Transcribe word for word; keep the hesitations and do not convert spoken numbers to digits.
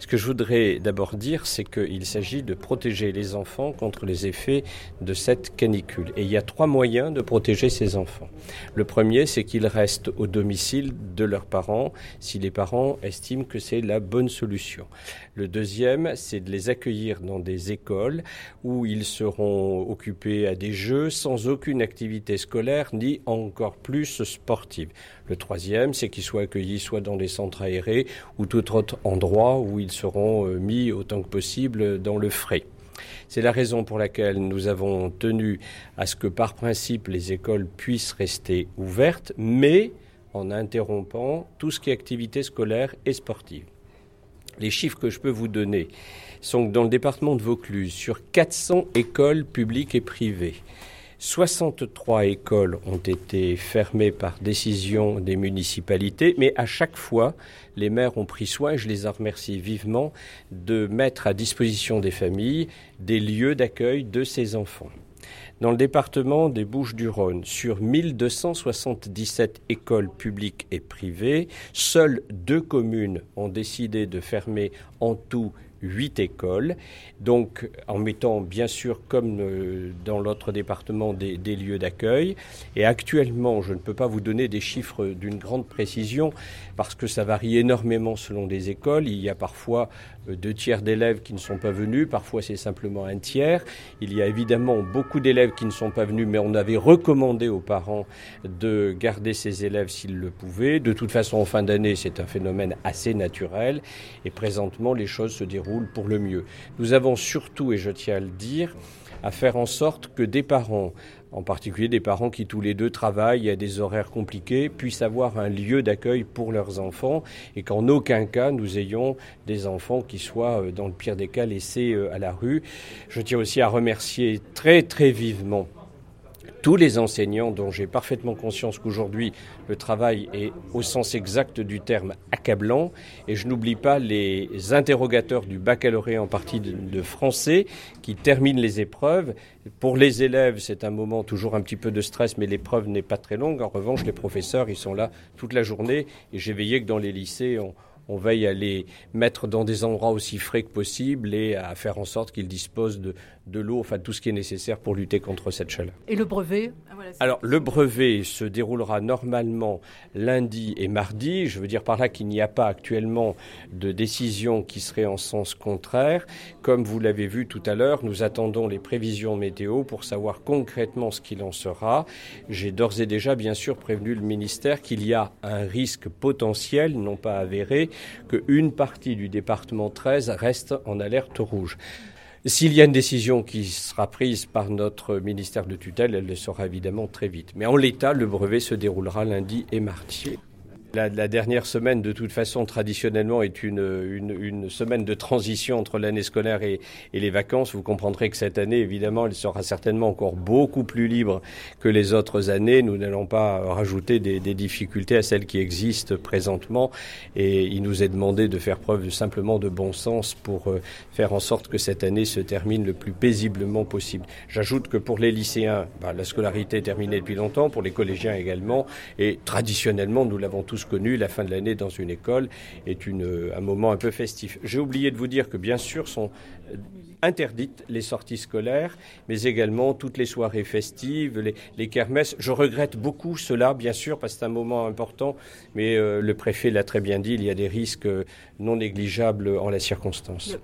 Ce que je voudrais d'abord dire, c'est qu'il s'agit de protéger les enfants contre les effets de cette canicule. Et il y a trois moyens de protéger ces enfants. Le premier, c'est qu'ils restent au domicile de leurs parents, si les parents estiment que c'est la bonne solution. Le deuxième, c'est de les accueillir dans des écoles où ils seront occupés à des jeux sans aucune activité scolaire ni encore plus sportive. Le troisième, c'est qu'ils soient accueillis soit dans des centres aérés ou tout autre endroit où ils seront mis autant que possible dans le frais. C'est la raison pour laquelle nous avons tenu à ce que par principe les écoles puissent rester ouvertes, mais en interrompant tout ce qui est activité scolaire et sportive. Les chiffres que je peux vous donner sont que dans le département de Vaucluse, sur quatre cents écoles publiques et privées, soixante-trois écoles ont été fermées par décision des municipalités, mais à chaque fois, les maires ont pris soin, et je les en remercie vivement, de mettre à disposition des familles des lieux d'accueil de ces enfants. Dans le département des Bouches-du-Rhône, sur mille deux cent soixante-dix-sept écoles publiques et privées, seules deux communes ont décidé de fermer en tout huit écoles, donc en mettant bien sûr comme dans l'autre département des, des lieux d'accueil. Et actuellement, je ne peux pas vous donner des chiffres d'une grande précision parce que ça varie énormément selon les écoles. Il y a parfois deux tiers d'élèves qui ne sont pas venus, parfois c'est simplement un tiers. Il y a évidemment beaucoup d'élèves qui ne sont pas venus, mais on avait recommandé aux parents de garder ces élèves s'ils le pouvaient. De toute façon, en fin d'année, c'est un phénomène assez naturel et présentement, les choses se déroulent pour le mieux. Nous avons surtout, et je tiens à le dire, à faire en sorte que des parents, en particulier des parents qui tous les deux travaillent à des horaires compliqués, puissent avoir un lieu d'accueil pour leurs enfants et qu'en aucun cas nous ayons des enfants qui soient, dans le pire des cas, laissés à la rue. Je tiens aussi à remercier très très vivement tous les enseignants dont j'ai parfaitement conscience qu'aujourd'hui le travail est au sens exact du terme accablant, et je n'oublie pas les interrogateurs du baccalauréat en partie de, de français qui terminent les épreuves. Pour les élèves, c'est un moment toujours un petit peu de stress, mais l'épreuve n'est pas très longue. En revanche, les professeurs, ils sont là toute la journée, et j'ai veillé que dans les lycées, on On veille à les mettre dans des endroits aussi frais que possible et à faire en sorte qu'ils disposent de, de l'eau, enfin tout ce qui est nécessaire pour lutter contre cette chaleur. Et le brevet ? Alors le brevet se déroulera normalement lundi et mardi. Je veux dire par là qu'il n'y a pas actuellement de décision qui serait en sens contraire. Comme vous l'avez vu tout à l'heure, nous attendons les prévisions météo pour savoir concrètement ce qu'il en sera. J'ai d'ores et déjà bien sûr prévenu le ministère qu'il y a un risque potentiel, non pas avéré, qu'une partie du département treize reste en alerte rouge. S'il y a une décision qui sera prise par notre ministère de tutelle, elle le sera évidemment très vite. Mais en l'état, le brevet se déroulera lundi et mardi. La, la dernière semaine, de toute façon, traditionnellement, est une, une, une semaine de transition entre l'année scolaire et, et les vacances. Vous comprendrez que cette année, évidemment, elle sera certainement encore beaucoup plus libre que les autres années. Nous n'allons pas rajouter des, des difficultés à celles qui existent présentement. Et il nous est demandé de faire preuve simplement de bon sens pour euh, faire en sorte que cette année se termine le plus paisiblement possible. J'ajoute que pour les lycéens, bah, la scolarité est terminée depuis longtemps, pour les collégiens également. Et traditionnellement, nous l'avons tous connu, la fin de l'année dans une école est une, un moment un peu festif. J'ai oublié de vous dire que bien sûr sont interdites les sorties scolaires, mais également toutes les soirées festives, les, les kermesses. Je regrette beaucoup cela, bien sûr, parce que c'est un moment important, mais euh, le préfet l'a très bien dit, il y a des risques non négligeables en la circonstance.